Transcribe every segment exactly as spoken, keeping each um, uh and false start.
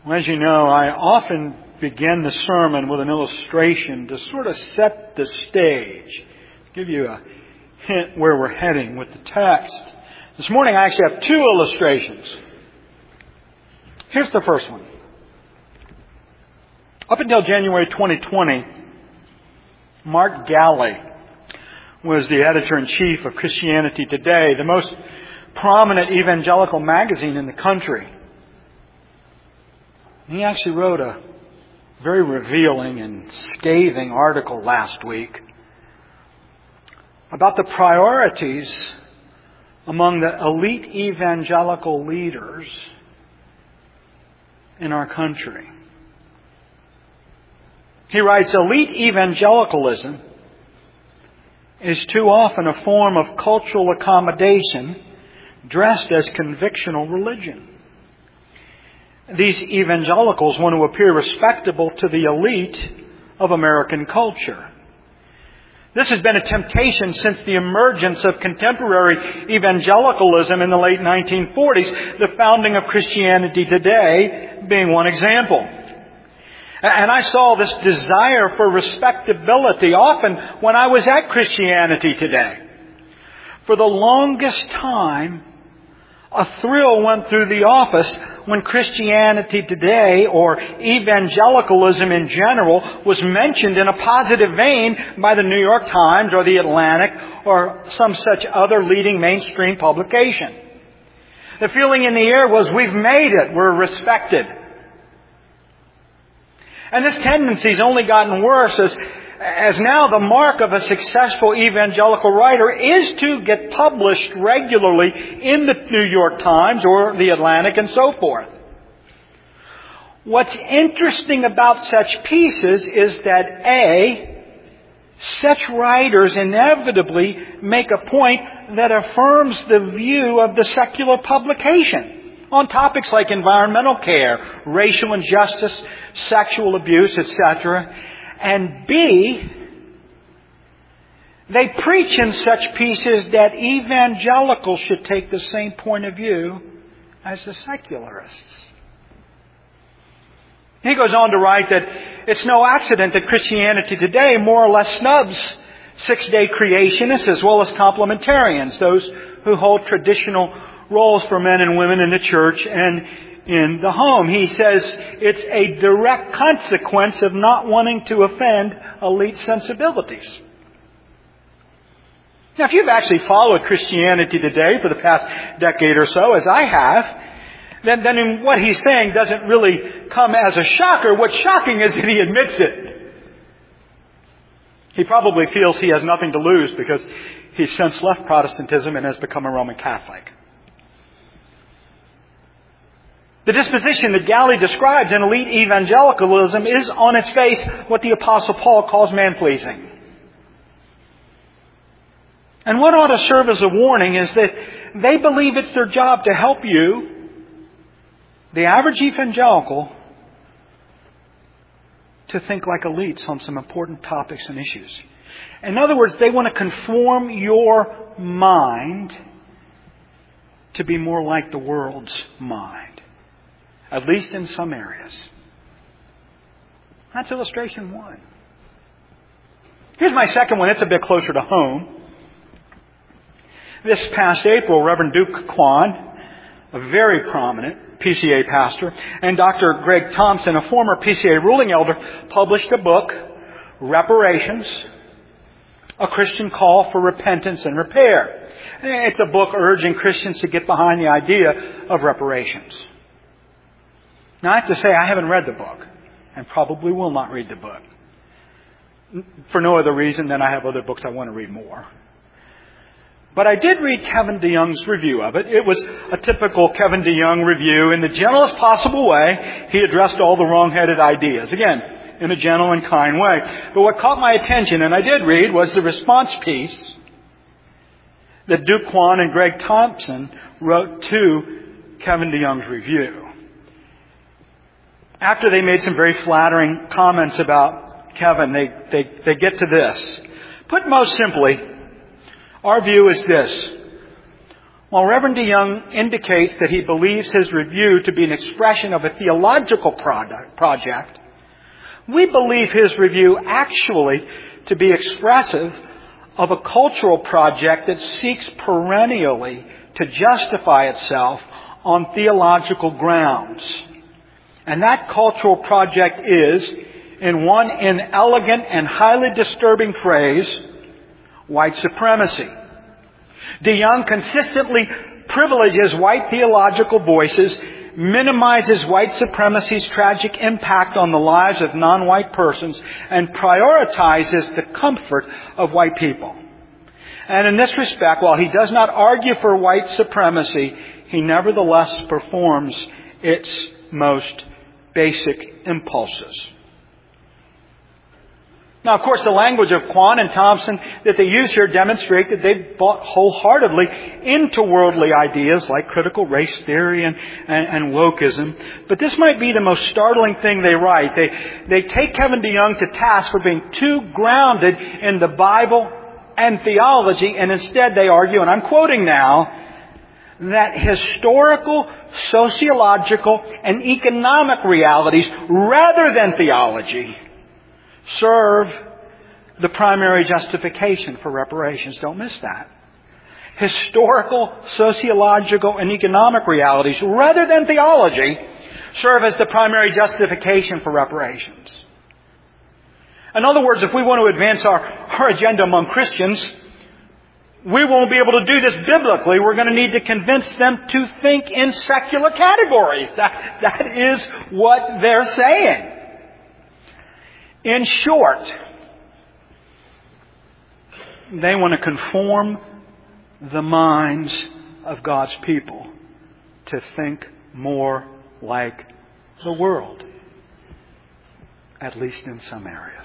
As you know, I often begin the sermon with an illustration to sort of set the stage, give you a hint where we're heading with the text. This morning I actually have two illustrations. Here's the first one. Up until January twenty twenty, Mark Galli was the editor-in-chief of Christianity Today, the most prominent evangelical magazine in the country. He actually wrote a very revealing and scathing article last week about the priorities among the elite evangelical leaders in our country. He writes, elite evangelicalism is too often a form of cultural accommodation dressed as convictional religion. These evangelicals want to appear respectable to the elite of American culture. This has been a temptation since the emergence of contemporary evangelicalism in the late nineteen forties, the founding of Christianity Today being one example. And I saw this desire for respectability often when I was at Christianity Today. For the longest time, a thrill went through the office when Christianity Today, or evangelicalism in general, was mentioned in a positive vein by the New York Times or the Atlantic or some such other leading mainstream publication. The feeling in the air was, we've made it, we're respected. And this tendency has only gotten worse as, as now the mark of a successful evangelical writer is to get published regularly in the New York Times or the Atlantic and so forth. What's interesting about such pieces is that A, such writers inevitably make a point that affirms the view of the secular publication on topics like environmental care, racial injustice, sexual abuse, et cetera. And B, they preach in such pieces that evangelicals should take the same point of view as the secularists. He goes on to write that it's no accident that Christianity Today more or less snubs six-day creationists as well as complementarians, those who hold traditional roles for men and women in the church and in the home. He says it's a direct consequence of not wanting to offend elite sensibilities. Now, if you've actually followed Christianity Today for the past decade or so, as I have, then, then in what he's saying doesn't really come as a shocker. What's shocking is that he admits it. He probably feels he has nothing to lose because he's since left Protestantism and has become a Roman Catholic. The disposition that Galli describes in elite evangelicalism is on its face what the Apostle Paul calls man-pleasing. And what ought to serve as a warning is that they believe it's their job to help you, the average evangelical, to think like elites on some important topics and issues. In other words, they want to conform your mind to be more like the world's mind. At least in some areas. That's illustration one. Here's my second one. It's a bit closer to home. This past April, Reverend Duke Kwon, a very prominent P C A pastor, and Doctor Greg Thompson, a former P C A ruling elder, published a book, Reparations, a Christian Call for Repentance and Repair. It's a book urging Christians to get behind the idea of reparations. Now, I have to say, I haven't read the book, and probably will not read the book. For no other reason than I have other books I want to read more. But I did read Kevin DeYoung's review of it. It was a typical Kevin DeYoung review. In the gentlest possible way, he addressed all the wrong-headed ideas. Again, in a gentle and kind way. But what caught my attention, and I did read, was the response piece that Duke Kwon and Greg Thompson wrote to Kevin DeYoung's review. After they made some very flattering comments about Kevin, they, they, they get to this. Put most simply, our view is this. While Reverend DeYoung indicates that he believes his review to be an expression of a theological product, project, we believe his review actually to be expressive of a cultural project that seeks perennially to justify itself on theological grounds. And that cultural project is, in one inelegant and highly disturbing phrase, white supremacy. DeYoung consistently privileges white theological voices, minimizes white supremacy's tragic impact on the lives of non-white persons, and prioritizes the comfort of white people. And in this respect, while he does not argue for white supremacy, he nevertheless performs its most basic impulses. Now, of course, the language of Kwon and Thompson that they use here demonstrate that they've bought wholeheartedly into worldly ideas like critical race theory and, and, and wokeism. But this might be the most startling thing they write. They, they take Kevin DeYoung to task for being too grounded in the Bible and theology, and instead they argue, and I'm quoting now, that historical, sociological, and economic realities, rather than theology, serve the primary justification for reparations. Don't miss that. Historical, sociological, and economic realities, rather than theology, serve as the primary justification for reparations. In other words, if we want to advance our, our agenda among Christians, we won't be able to do this biblically. We're going to need to convince them to think in secular categories. That, that is what they're saying. In short, they want to conform the minds of God's people to think more like the world, at least in some areas.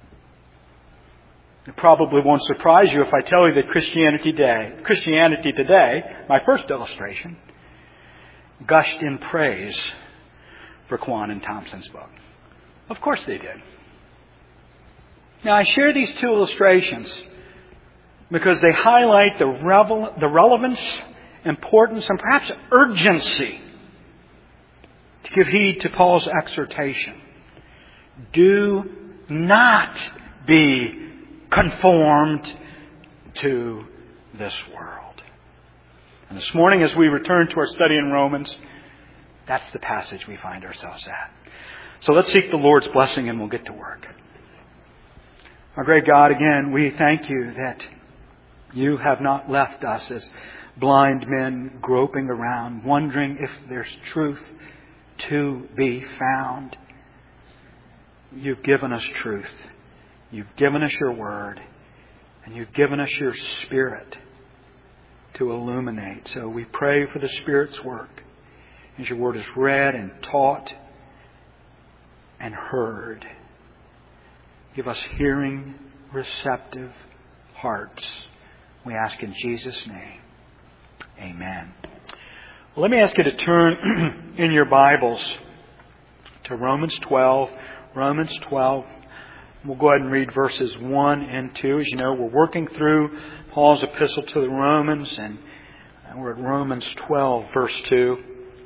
It probably won't surprise you if I tell you that Christianity Today, Christianity Today, my first illustration, gushed in praise for Kwon and Thompson's book. Of course they did. Now, I share these two illustrations because they highlight the, revel- the relevance, importance, and perhaps urgency to give heed to Paul's exhortation. Do not be conformed to this world. And this morning, as we return to our study in Romans, that's the passage we find ourselves at. So let's seek the Lord's blessing and we'll get to work. Our great God, again, we thank you that you have not left us as blind men groping around, wondering if there's truth to be found. You've given us truth. You've given us your word. And you've given us your Spirit to illuminate. So we pray for the Spirit's work as your word is read and taught and heard. Give us hearing, receptive hearts. We ask in Jesus' name. Amen. Well, let me ask you to turn in your Bibles to Romans twelve. Romans twelve. We'll go ahead and read verses one and two. As you know, we're working through Paul's epistle to the Romans, and we're at Romans twelve, verse two.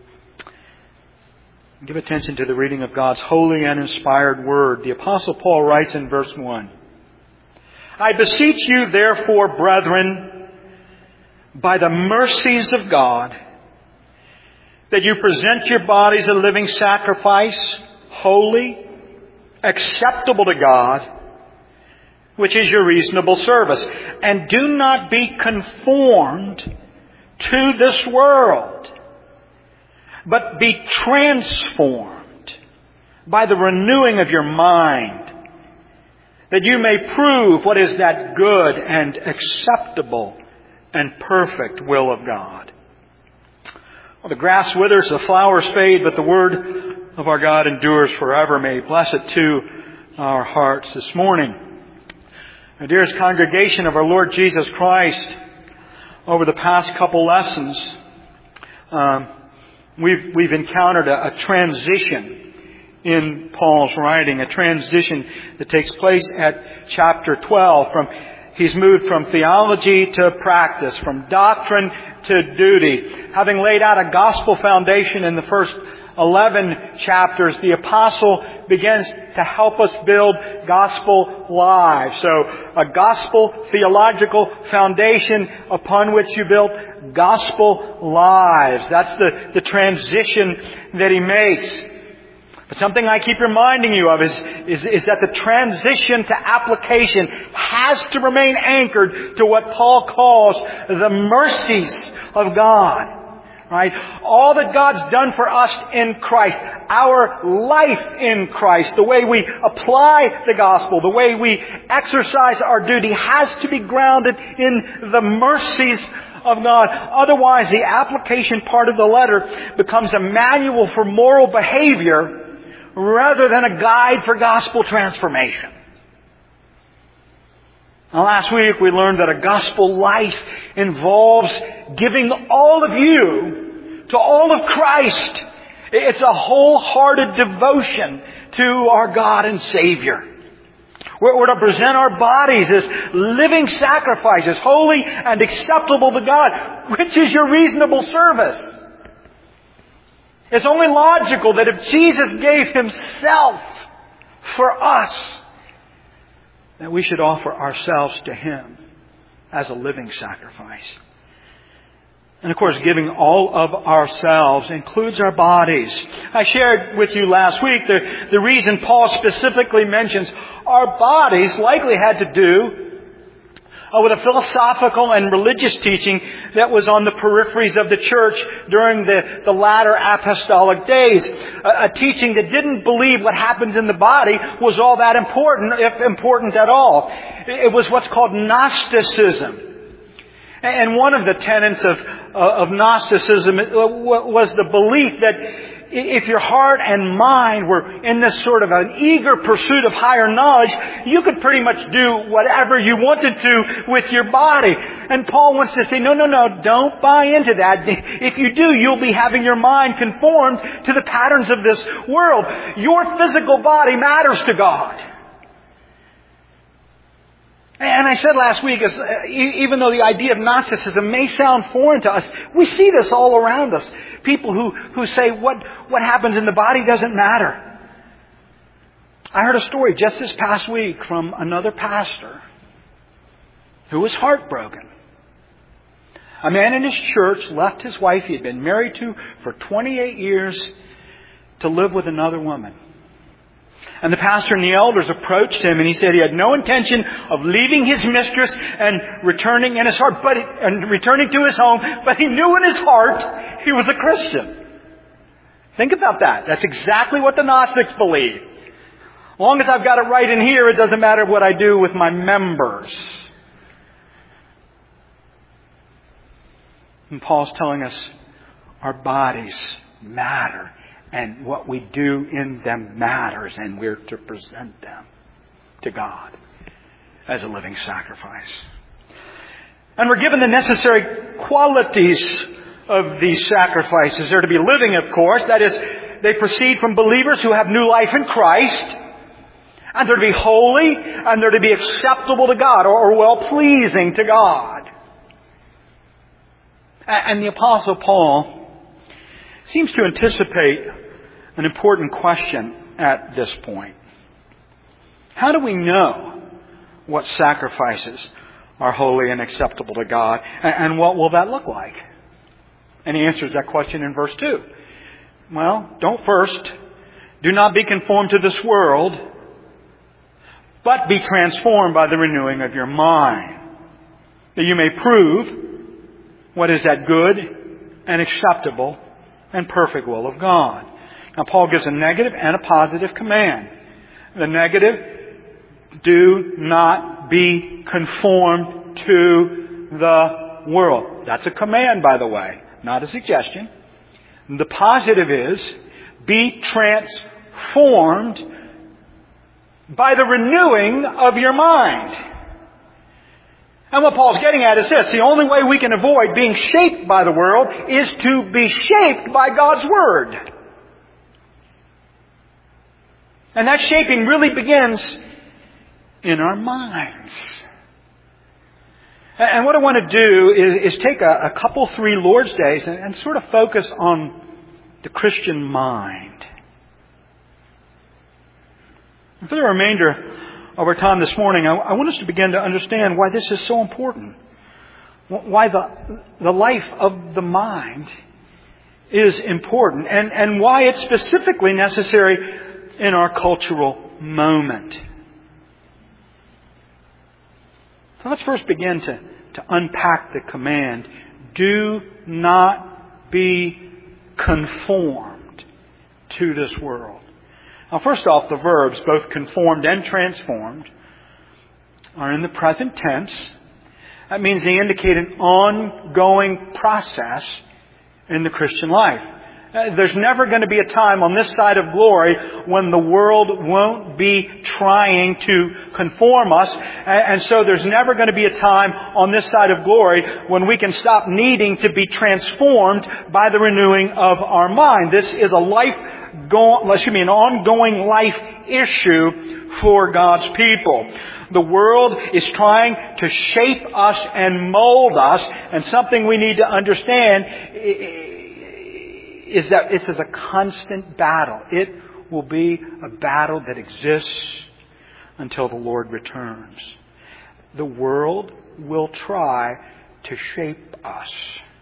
Give attention to the reading of God's holy and inspired word. The Apostle Paul writes in verse one, I beseech you, therefore, brethren, by the mercies of God, that you present your bodies a living sacrifice, holy, acceptable to God, which is your reasonable service. And do not be conformed to this world, but be transformed by the renewing of your mind, that you may prove what is that good and acceptable and perfect will of God. Well, the grass withers, the flowers fade, but the word of our God endures forever. May He bless it to our hearts this morning. Our dearest congregation of our Lord Jesus Christ, over the past couple lessons, um, we've we've encountered a, a transition in Paul's writing, a transition that takes place at chapter twelve. From he's moved from theology to practice, from doctrine to duty. Having laid out a gospel foundation in the first eleven chapters, the apostle begins to help us build gospel lives. So, a gospel theological foundation upon which you build gospel lives. That's the, the transition that he makes. But something I keep reminding you of is, is, is that the transition to application has to remain anchored to what Paul calls the mercies of God. Right? All that God's done for us in Christ, our life in Christ, the way we apply the gospel, the way we exercise our duty has to be grounded in the mercies of God. Otherwise, the application part of the letter becomes a manual for moral behavior rather than a guide for gospel transformation. Now, last week we learned that a gospel life involves giving all of you to all of Christ. It's a wholehearted devotion to our God and Savior. We're to present our bodies as living sacrifices, holy and acceptable to God, which is your reasonable service. It's only logical that if Jesus gave Himself for us, that we should offer ourselves to Him as a living sacrifice. And of course, giving all of ourselves includes our bodies. I shared with you last week the, the reason Paul specifically mentions our bodies likely had to do uh, with a philosophical and religious teaching that was on the peripheries of the church during the, the latter apostolic days. A, a teaching that didn't believe what happens in the body was all that important, if important at all. It was what's called Gnosticism. And one of the tenets of, of Gnosticism was the belief that if your heart and mind were in this sort of an eager pursuit of higher knowledge, you could pretty much do whatever you wanted to with your body. And Paul wants to say, no, no, no, don't buy into that. If you do, you'll be having your mind conformed to the patterns of this world. Your physical body matters to God. And I said last week, even though the idea of Gnosticism may sound foreign to us, we see this all around us. People who, who say what, what happens in the body doesn't matter. I heard a story just this past week from another pastor who was heartbroken. A man in his church left his wife he had been married to for twenty-eight years to live with another woman. And the pastor and the elders approached him, and he said he had no intention of leaving his mistress and returning in his heart, but and returning to his home. But he knew in his heart he was a Christian. Think about that. That's exactly what the Gnostics believe. As long as I've got it right in here, it doesn't matter what I do with my members. And Paul's telling us our bodies matter. And what we do in them matters, and we're to present them to God as a living sacrifice. And we're given the necessary qualities of these sacrifices. They're to be living, of course. That is, they proceed from believers who have new life in Christ. And they're to be holy, and they're to be acceptable to God, or well-pleasing to God. And the Apostle Paul seems to anticipate an important question at this point. How do we know what sacrifices are holy and acceptable to God? And what will that look like? And he answers that question in verse two. Well, don't first, do not be conformed to this world, but be transformed by the renewing of your mind, that you may prove what is that good and acceptable and perfect will of God. Now, Paul gives a negative and a positive command. The negative, do not be conformed to the world. That's a command, by the way, not a suggestion. The positive is, be transformed by the renewing of your mind. And what Paul's getting at is this: the only way we can avoid being shaped by the world is to be shaped by God's Word. And that shaping really begins in our minds. And what I want to do is, is take a, a couple, three Lord's Days and, and sort of focus on the Christian mind. And for the remainder of our time this morning, I, I want us to begin to understand why this is so important. Why the, the life of the mind is important, and, and why it's specifically necessary in our cultural moment. So let's first begin to, to unpack the command. Do not be conformed to this world. Now, first off, the verbs, both conformed and transformed, are in the present tense. That means they indicate an ongoing process in the Christian life. Uh, there's never going to be a time on this side of glory when the world won't be trying to conform us. And, and so there's never going to be a time on this side of glory when we can stop needing to be transformed by the renewing of our mind. This is a life go, excuse me, an ongoing life issue for God's people. The world is trying to shape us and mold us, and something we need to understand is that this is a constant battle. It will be a battle that exists until the Lord returns. The world will try to shape us.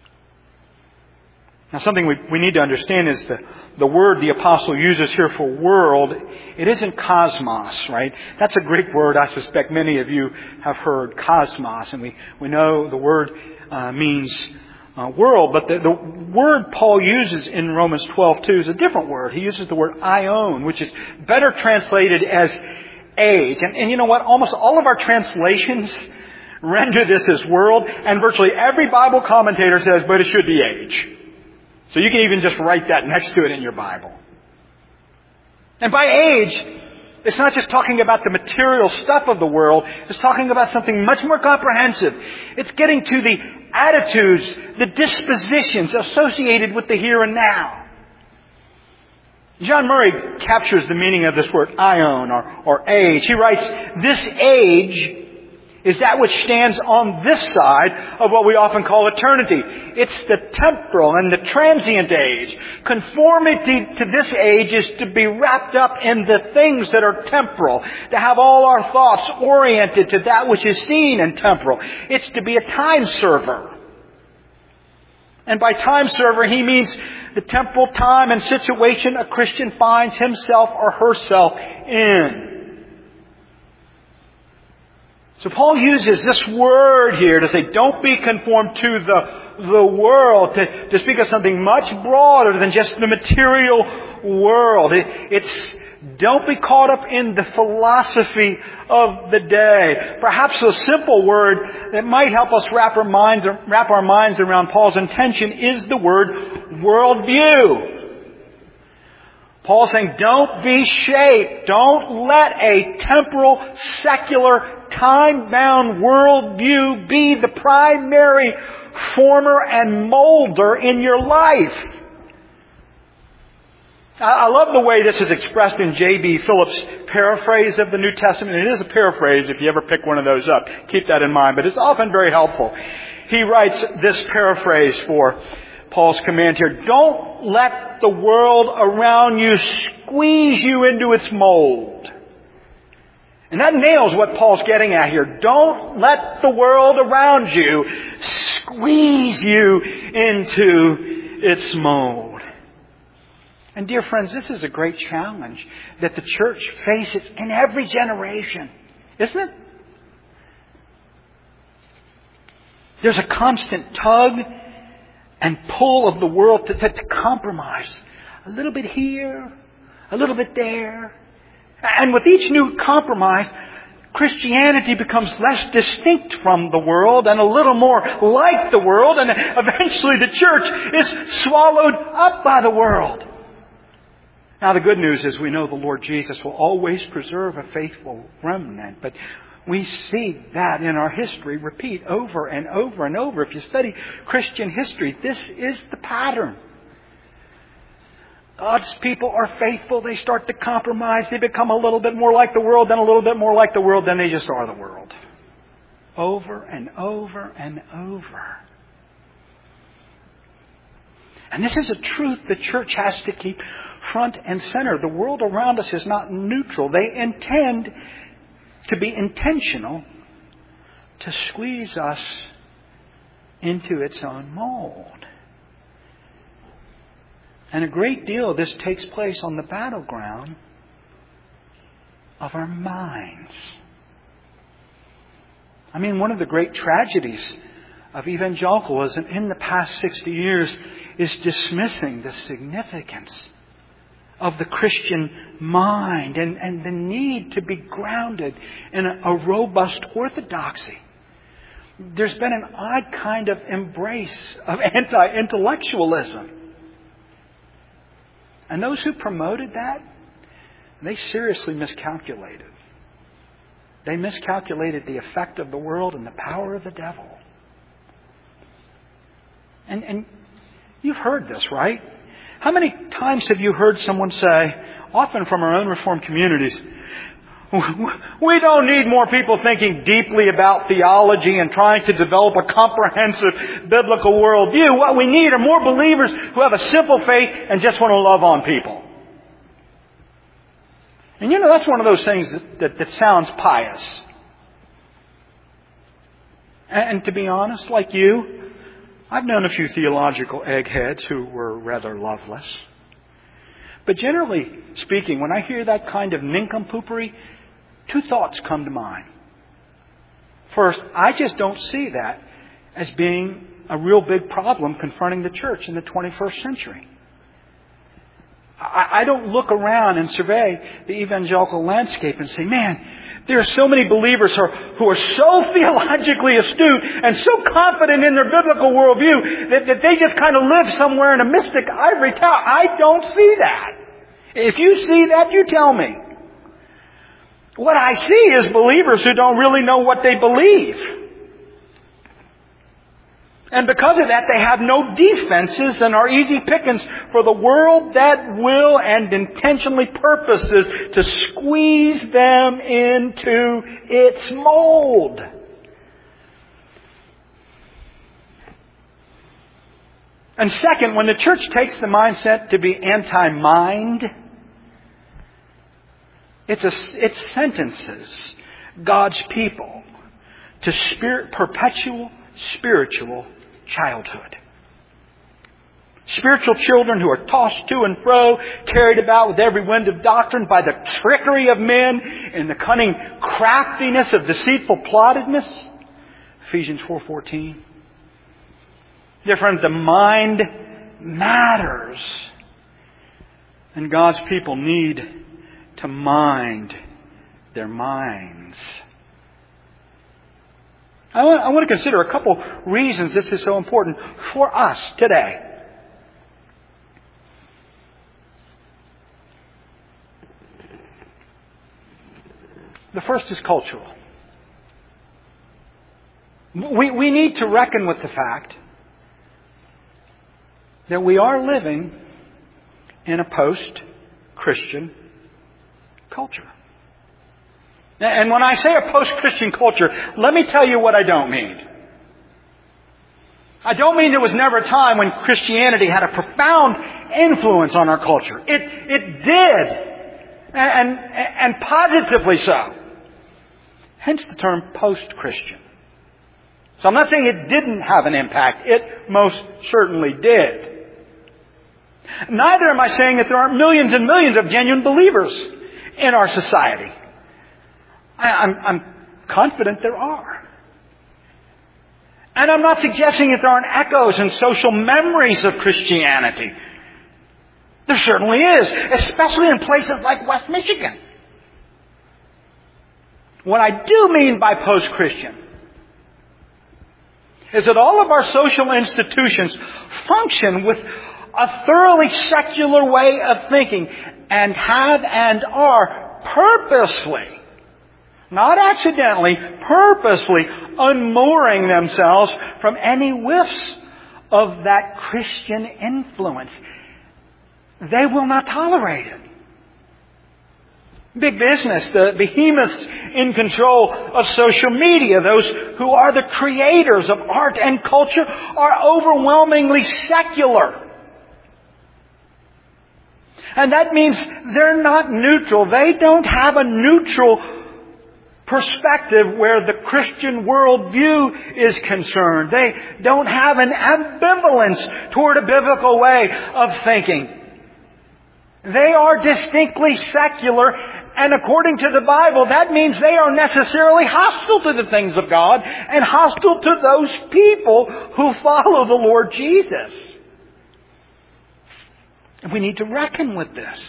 Now, something we, we need to understand is that the word the apostle uses here for world, it isn't cosmos, right? That's a Greek word. I suspect many of you have heard cosmos, and we, we know the word uh, means uh, world, but the, the word Paul uses in Romans twelve two is a different word. He uses the word aion, which is better translated as age. And, and you know what? Almost all of our translations render this as world, and virtually every Bible commentator says, but it should be age. So you can even just write that next to it in your Bible. And by age, it's not just talking about the material stuff of the world. It's talking about something much more comprehensive. It's getting to the attitudes, the dispositions associated with the here and now. John Murray captures the meaning of this word, aion, or, or age. He writes, this age is that which stands on this side of what we often call eternity. It's the temporal and the transient age. Conformity to this age is to be wrapped up in the things that are temporal, to have all our thoughts oriented to that which is seen and temporal. It's to be a time server. And by time server, he means the temporal time and situation a Christian finds himself or herself in. So Paul uses this word here to say, don't be conformed to the, the world, to, to speak of something much broader than just the material world. It, it's, don't be caught up in the philosophy of the day. Perhaps a simple word that might help us wrap our minds, wrap our minds around Paul's intention is the word worldview. Paul's saying, don't be shaped. Don't let a temporal, secular, time-bound worldview be the primary former and molder in your life. I love the way this is expressed in J B Phillips' paraphrase of the New Testament. It is a paraphrase if you ever pick one of those up. Keep that in mind, but it's often very helpful. He writes this paraphrase for Paul's command here. Don't let the world around you squeeze you into its mold. And that nails what Paul's getting at here. Don't let the world around you squeeze you into its mold. And dear friends, this is a great challenge that the church faces in every generation, isn't it? There's a constant tug and pull of the world to, to, to compromise. A little bit here, a little bit there. And with each new compromise, Christianity becomes less distinct from the world and a little more like the world. And eventually the church is swallowed up by the world. Now the good news is we know the Lord Jesus will always preserve a faithful remnant. But we see that in our history repeat over and over and over. If you study Christian history, this is the pattern. God's people are faithful. They start to compromise. They become a little bit more like the world, then a little bit more like the world, then they just are the world. over and over and over. And this is a truth the church has to keep front and center. The world around us is not neutral. They intend to be intentional to squeeze us into its own mold. And a great deal of this takes place on the battleground of our minds. I mean, one of the great tragedies of evangelicalism in the past sixty years is dismissing the significance of the Christian mind and, and the need to be grounded in a, a robust orthodoxy. There's been an odd kind of embrace of anti-intellectualism. And those who promoted that, they seriously miscalculated. They miscalculated the effect of the world and the power of the devil. And, and you've heard this, right? How many times have you heard someone say, often from our own Reformed communities, we don't need more people thinking deeply about theology and trying to develop a comprehensive biblical worldview. What we need are more believers who have a simple faith and just want to love on people. And you know, that's one of those things that, that, that sounds pious. And, and to be honest, like you, I've known a few theological eggheads who were rather loveless. But generally speaking, when I hear that kind of nincompoopery, two thoughts come to mind. First, I just don't see that as being a real big problem confronting the church in the twenty-first century. I, I don't look around and survey the evangelical landscape and say, man, there are so many believers who are, who are so theologically astute and so confident in their biblical worldview that, that they just kind of live somewhere in a mystic ivory tower. I don't see that. If you see that, you tell me. What I see is believers who don't really know what they believe. And because of that, they have no defenses and are easy pickings for the world that will and intentionally purposes to squeeze them into its mold. And second, when the church takes the mindset to be anti-mind, it's a, it sentences God's people to spirit, perpetual spiritual childhood. Spiritual children who are tossed to and fro, carried about with every wind of doctrine by the trickery of men and the cunning craftiness of deceitful plottedness. Ephesians four fourteen. Dear friends, the mind matters. And God's people need to mind their minds. I want, I want to consider a couple reasons this is so important for us today. The first is cultural. We, we need to reckon with the fact that we are living in a post-Christian culture. And when I say a post-Christian culture, let me tell you what I don't mean. I don't mean there was never a time when Christianity had a profound influence on our culture. It, it did. And, and positively so. Hence the term post-Christian. So I'm not saying it didn't have an impact. It most certainly did. Neither am I saying that there aren't millions and millions of genuine believers in our society. I, I'm, I'm confident there are. And I'm not suggesting that there aren't echoes and social memories of Christianity. There certainly is, especially in places like West Michigan. What I do mean by post-Christian is that all of our social institutions function with a thoroughly secular way of thinking and have and are purposefully, not accidentally, purposefully unmooring themselves from any whiffs of that Christian influence. They will not tolerate it. Big business, the behemoths in control of social media, those who are the creators of art and culture, are overwhelmingly secular. And that means they're not neutral. They don't have a neutral perspective where the Christian worldview is concerned. They don't have an ambivalence toward a biblical way of thinking. They are distinctly secular, and according to the Bible, that means they are necessarily hostile to the things of God and hostile to those people who follow the Lord Jesus. And we need to reckon with this.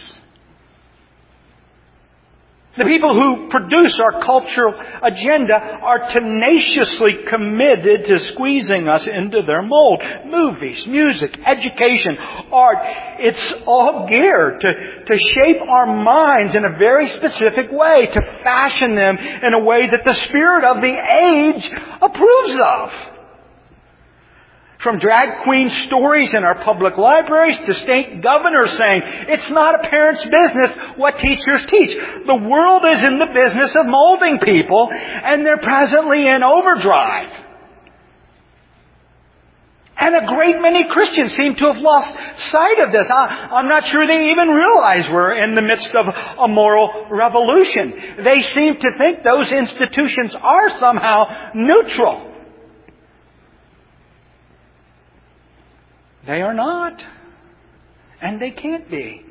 The people who produce our cultural agenda are tenaciously committed to squeezing us into their mold. Movies, music, education, art, it's all geared to, to shape our minds in a very specific way, to fashion them in a way that the spirit of the age approves of. From drag queen stories in our public libraries to state governors saying, it's not a parent's business what teachers teach. The world is in the business of molding people, and they're presently in overdrive. And a great many Christians seem to have lost sight of this. I, I'm not sure they even realize we're in the midst of a moral revolution. They seem to think those institutions are somehow neutral. They are not. And they can't be.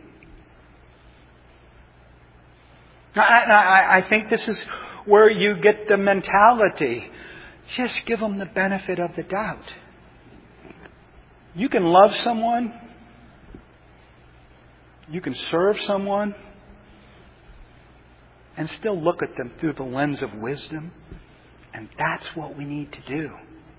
I, I, I think this is where you get the mentality. Just give them the benefit of the doubt. You can love someone. You can serve someone. And still look at them through the lens of wisdom. And that's what we need to do.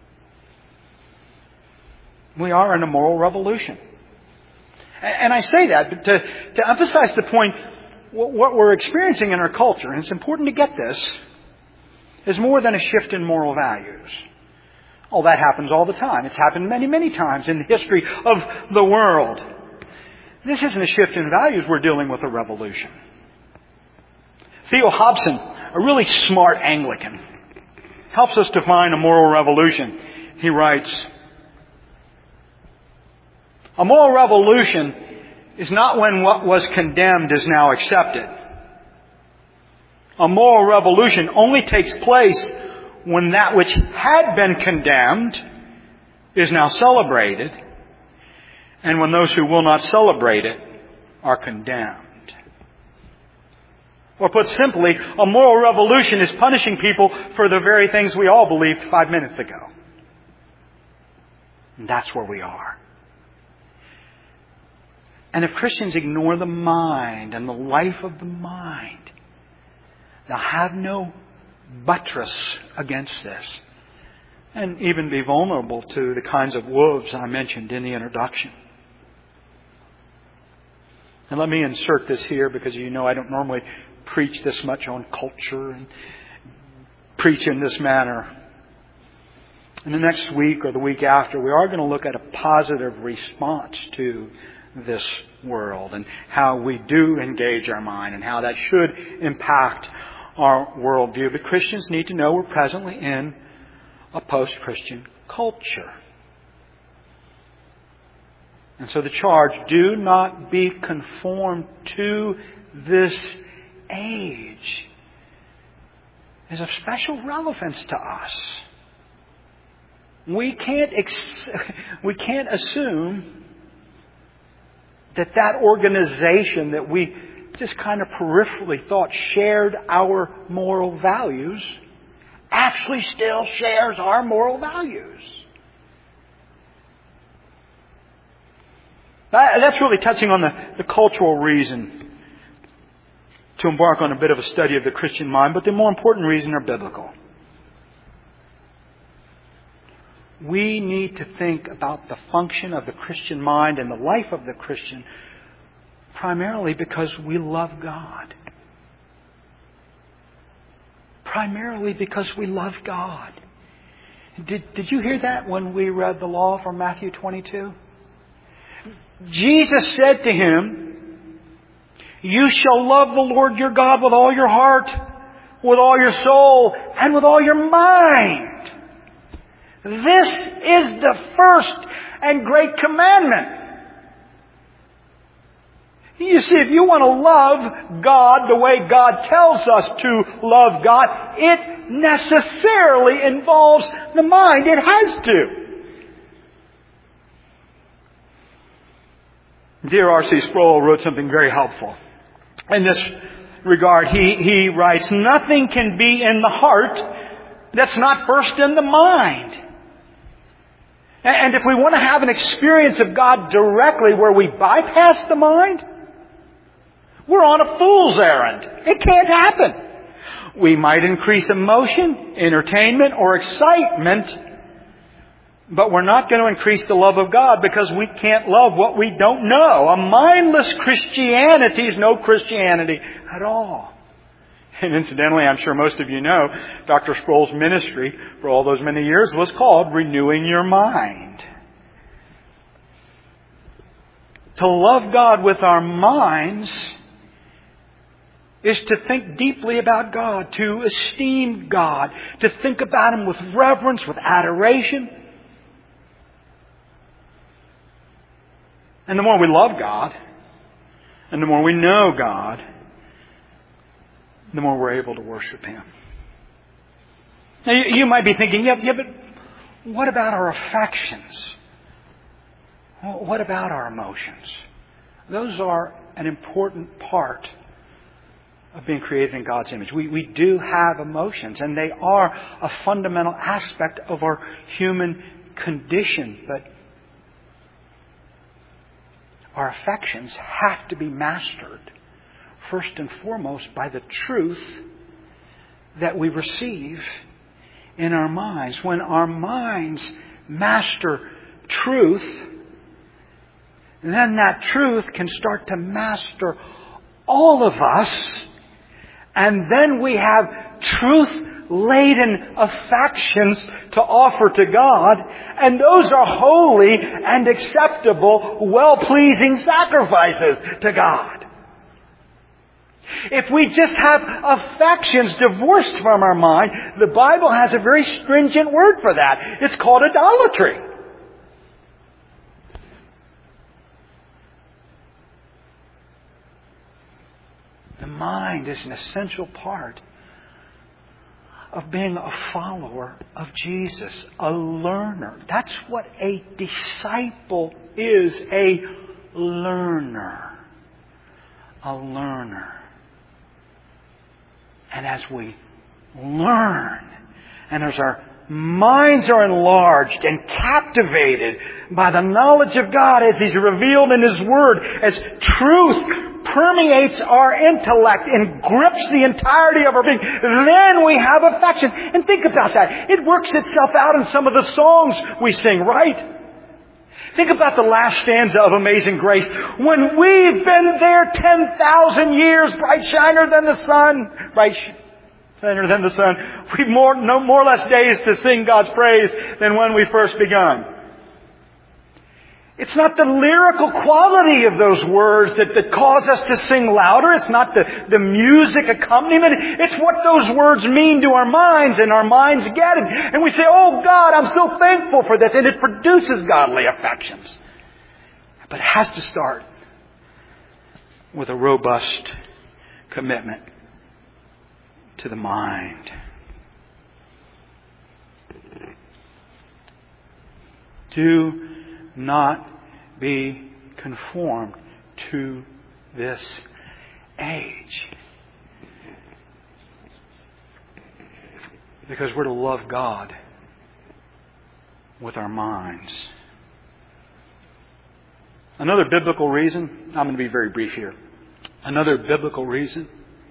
We are in a moral revolution. And I say that to, to emphasize the point, what we're experiencing in our culture, and it's important to get this, is more than a shift in moral values. Oh, that happens all the time. It's happened many, many times in the history of the world. This isn't a shift in values. We're dealing with a revolution. Theo Hobson, a really smart Anglican, helps us define a moral revolution. He writes, a moral revolution is not when what was condemned is now accepted. A moral revolution only takes place when that which had been condemned is now celebrated, and when those who will not celebrate it are condemned. Or put simply, a moral revolution is punishing people for the very things we all believed five minutes ago. And that's where we are. And if Christians ignore the mind and the life of the mind, they'll have no buttress against this. And even be vulnerable to the kinds of wolves I mentioned in the introduction. And let me insert this here because you know I don't normally preach this much on culture and preach in this manner. In the next week or the week after, we are going to look at a positive response to this world and how we do engage our mind and how that should impact our worldview. But Christians need to know we're presently in a post-Christian culture. And so the charge, do not be conformed to this age, is of special relevance to us. We can't ex- we can't assume that that organization that we just kind of peripherally thought shared our moral values actually still shares our moral values. That, that's really touching on the, the cultural reason to embark on a bit of a study of the Christian mind, but the more important reason are biblical. We need to think about the function of the Christian mind and the life of the Christian primarily because we love God. Primarily because we love God. Did, did you hear that when we read the law from Matthew twenty-two? Jesus said to him, You shall love the Lord your God with all your heart, with all your soul, and with all your mind. This is the first and great commandment. You see, if you want to love God the way God tells us to love God, it necessarily involves the mind. It has to. Dear R C Sproul wrote something very helpful. In this regard, he, he writes, nothing can be in the heart that's not first in the mind. And if we want to have an experience of God directly where we bypass the mind, we're on a fool's errand. It can't happen. We might increase emotion, entertainment, or excitement, but we're not going to increase the love of God because we can't love what we don't know. A mindless Christianity is no Christianity at all. And incidentally, I'm sure most of you know, Doctor Sproul's ministry for all those many years was called Renewing Your Mind. To love God with our minds is to think deeply about God, to esteem God, to think about Him with reverence, with adoration. And the more we love God, and the more we know God, the more we're able to worship Him. Now, you, you might be thinking, yeah, yeah, but what about our affections? What about our emotions? Those are an important part of being created in God's image. We, we do have emotions, and they are a fundamental aspect of our human condition. But our affections have to be mastered, first and foremost, by the truth that we receive in our minds. When our minds master truth, then that truth can start to master all of us. And then we have truth-laden affections to offer to God. And those are holy and acceptable, well-pleasing sacrifices to God. If we just have affections divorced from our mind, the Bible has a very stringent word for that. It's called idolatry. The mind is an essential part of being a follower of Jesus, a learner. That's what a disciple is, a learner. A learner. And as we learn, and as our minds are enlarged and captivated by the knowledge of God as He's revealed in His Word, as truth permeates our intellect and grips the entirety of our being, then we have affection. And think about that. It works itself out in some of the songs we sing, right? Think about the last stanza of Amazing Grace. When we've been there ten thousand years, bright shiner than the sun, bright shiner than the sun, we've more, no more or less days to sing God's praise than when we first begun. It's not the lyrical quality of those words that, that cause us to sing louder. It's not the, the music accompaniment. It's what those words mean to our minds, and our minds get it. And we say, oh God, I'm so thankful for this. And it produces godly affections. But it has to start with a robust commitment to the mind. Do not be conformed to this age. Because we're to love God with our minds. Another biblical reason, I'm going to be very brief here. Another biblical reason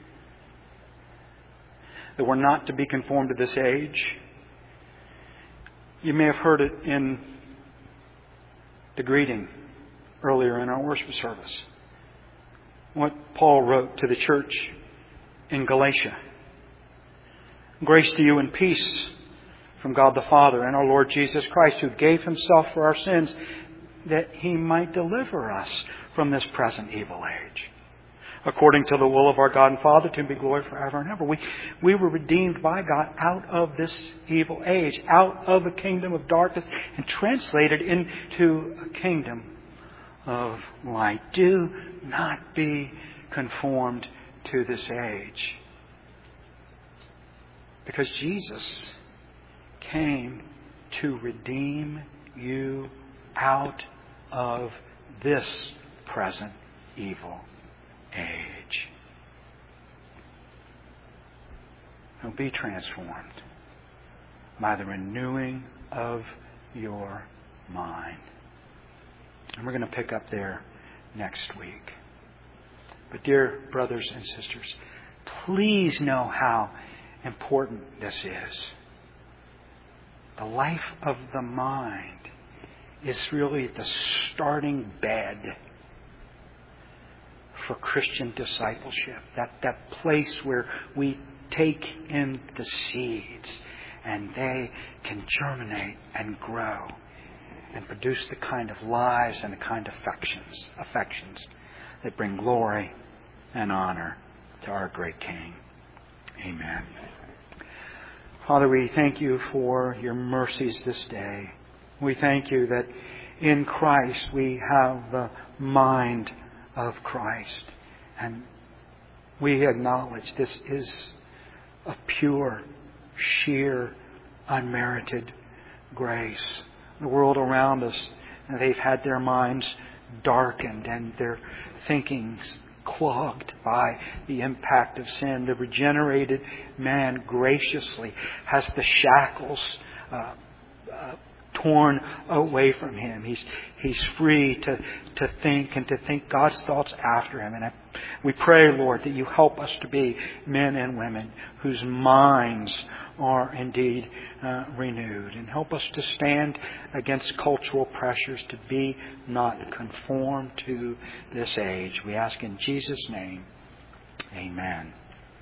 that we're not to be conformed to this age. You may have heard it in the greeting earlier in our worship service. What Paul wrote to the church in Galatia. Grace to you and peace from God the Father and our Lord Jesus Christ, who gave Himself for our sins that He might deliver us from this present evil age. according to the will of our God and Father, to Him be glory forever and ever. We, we were redeemed by God out of this evil age, out of a kingdom of darkness, and translated into a kingdom of light. Do not be conformed to this age. Because Jesus came to redeem you out of this present evil age. Now be transformed by the renewing of your mind. And we're going to pick up there next week. But dear brothers and sisters, please know how important this is. The life of the mind is really the starting bed for Christian discipleship. That, that place where we take in the seeds and they can germinate and grow and produce the kind of lives and the kind of affections, affections that bring glory and honor to our great King. Amen. Father, we thank You for Your mercies this day. We thank You that in Christ we have the mind of Christ. And we acknowledge this is a pure, sheer, unmerited grace. The world around us, they've had their minds darkened and their thinkings clogged by the impact of sin. The regenerated man graciously has the shackles uh, uh, torn away from him. He's he's free to, to think and to think God's thoughts after him. And I, we pray, Lord, that You help us to be men and women whose minds are indeed uh, renewed. And help us to stand against cultural pressures to be not conformed to this age. We ask in Jesus' name. Amen.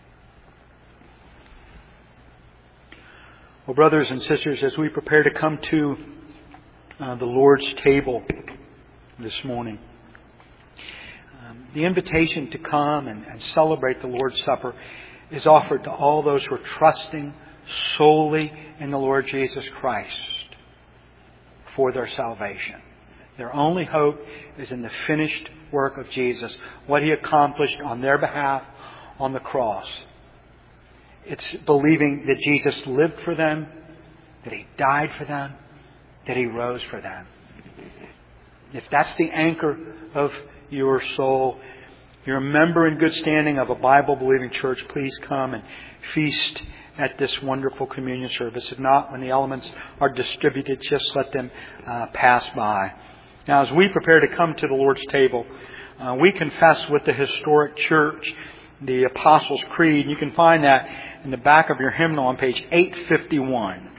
Well, brothers and sisters, as we prepare to come to uh, the Lord's table this morning, um, the invitation to come and, and celebrate the Lord's Supper is offered to all those who are trusting solely in the Lord Jesus Christ for their salvation. Their only hope is in the finished work of Jesus, what He accomplished on their behalf on the cross. It's believing that Jesus lived for them, that He died for them, that He rose for them. If that's the anchor of your soul, you're a member in good standing of a Bible-believing church, please come and feast at this wonderful communion service. If not, when the elements are distributed, just let them uh, pass by. Now, as we prepare to come to the Lord's table, uh, we confess with the historic church the Apostles' Creed. You can find that in the back of your hymnal on page eight fifty-one.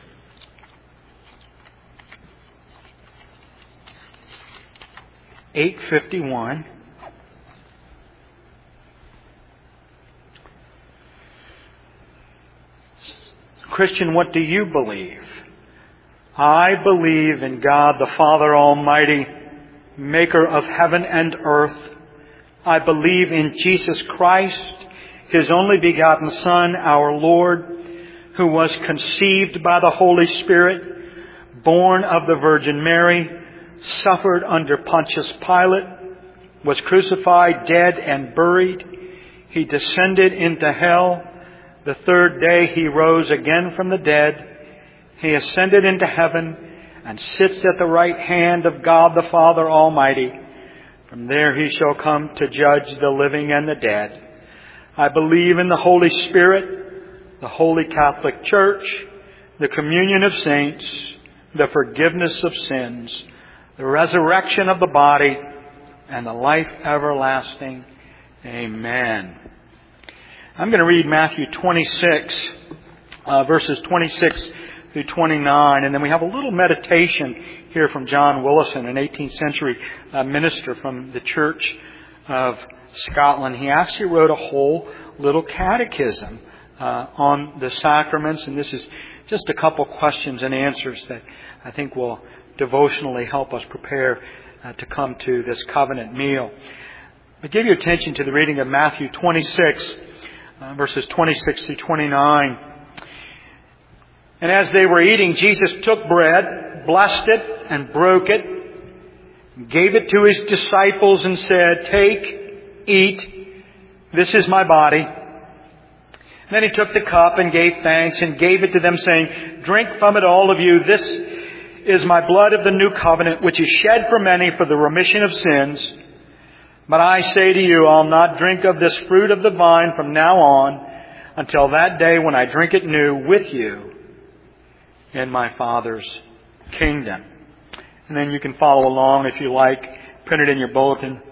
eight fifty-one. Christian, what do you believe? I believe in God the Father Almighty, maker of heaven and earth. I believe in Jesus Christ, His only begotten Son, our Lord, who was conceived by the Holy Spirit, born of the Virgin Mary, suffered under Pontius Pilate, was crucified, dead, and buried. He descended into hell. The third day He rose again from the dead. He ascended into heaven and sits at the right hand of God the Father Almighty. From there He shall come to judge the living and the dead. I believe in the Holy Spirit, the Holy Catholic Church, the communion of saints, the forgiveness of sins, the resurrection of the body, and the life everlasting. Amen. I'm going to read Matthew twenty-six, uh, verses twenty-six through twenty-nine, and then we have a little meditation here from John Willison, an eighteenth century uh, minister from the Church of Scotland. He actually wrote a whole little catechism uh, on the sacraments, and this is just a couple questions and answers that I think will devotionally help us prepare uh, to come to this covenant meal. I give your attention to the reading of Matthew twenty-six, uh, verses twenty-six to twenty-nine. And as they were eating, Jesus took bread, blessed it, and broke it, gave it to His disciples and said, "Take, eat, this is my body." And then He took the cup and gave thanks and gave it to them, saying, "Drink from it, all of you. This is my blood of the new covenant, which is shed for many for the remission of sins. But I say to you, I'll not drink of this fruit of the vine from now on until that day when I drink it new with you in my Father's kingdom." And then you can follow along if you like. Print it in your bulletin.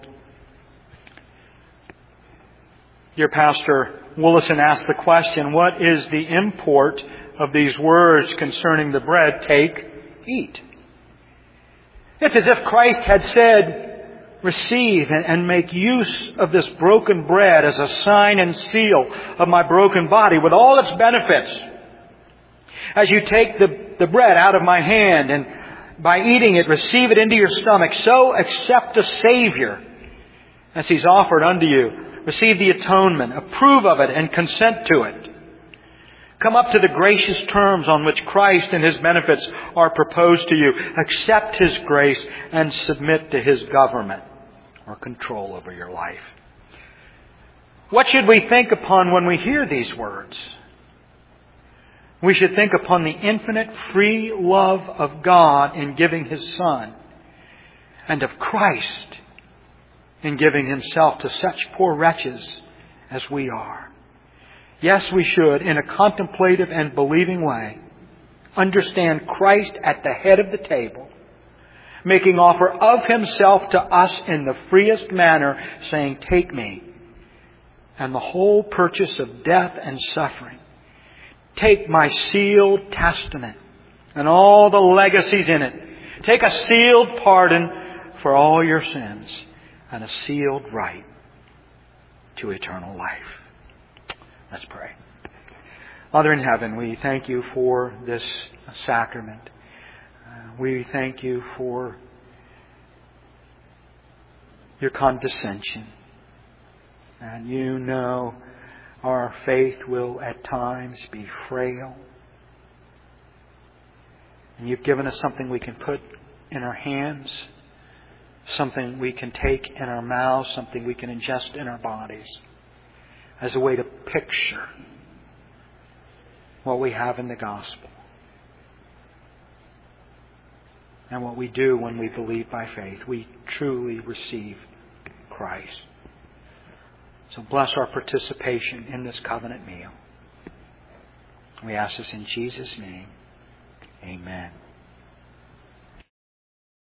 Dear Pastor Willison asked the question, what is the import of these words concerning the bread? Take, eat. It's as if Christ had said, receive and make use of this broken bread as a sign and seal of my broken body with all its benefits. As you take the, the bread out of my hand and by eating it, receive it into your stomach, so accept the Savior as He's offered unto you. Receive the atonement, approve of it, and consent to it. Come up to the gracious terms on which Christ and His benefits are proposed to you. Accept His grace and submit to His government or control over your life. What should we think upon when we hear these words? We should think upon the infinite free love of God in giving His Son, and of Christ in giving Himself to such poor wretches as we are. Yes, we should, in a contemplative and believing way, understand Christ at the head of the table, making offer of Himself to us in the freest manner, saying, "Take me," and the whole purchase of death and suffering. Take my sealed testament and all the legacies in it. Take a sealed pardon for all your sins and a sealed right to eternal life. Let's pray. Father in heaven, we thank You for this sacrament. Uh, we thank You for Your condescension. And You know our faith will at times be frail. And You've given us something we can put in our hands, something we can take in our mouths, something we can ingest in our bodies, as a way to picture what we have in the gospel and what we do when we believe by faith. We truly receive Christ. So bless our participation in this covenant meal. We ask this in Jesus' name. Amen.